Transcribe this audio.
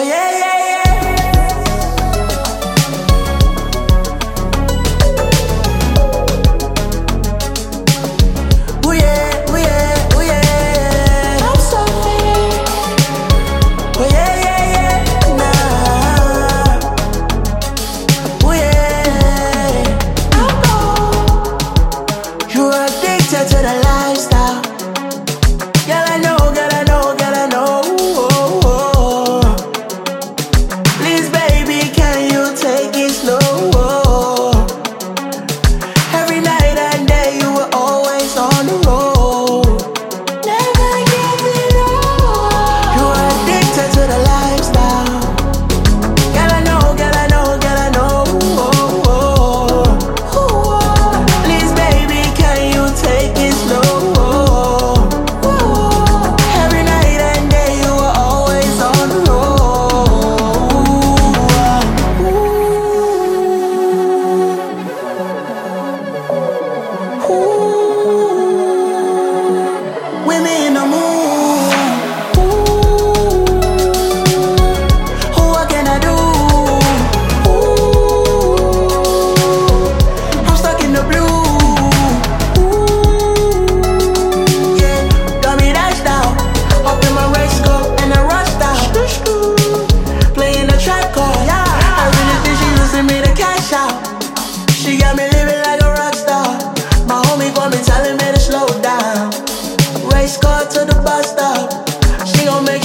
yeah, yeah, yeah. Oh yeah, oh yeah, oh yeah. I'm so free. Oh yeah, yeah, yeah. Nah. Oh yeah. You're addicted to the lifestyle. Girl, I know, girl, I know, girl, I know. Please, baby, can you take it slow? Every night and day, you were always on the road. Never give it up. You are addicted to the lifestyle. Girl, I know, girl, I know, girl, I know. Please, baby, can you take it slow? Every night and day, you were always on the road. Women in the mood. What can I do? I'm stuck in the blue. Yeah, got me dashed out. Up in my race car and I rushed out. Playing the trap card. I really think she using me to cash out. She got me living like a rock star. My homie got me telling me to slow down. Race car to the bus stop. She gon' make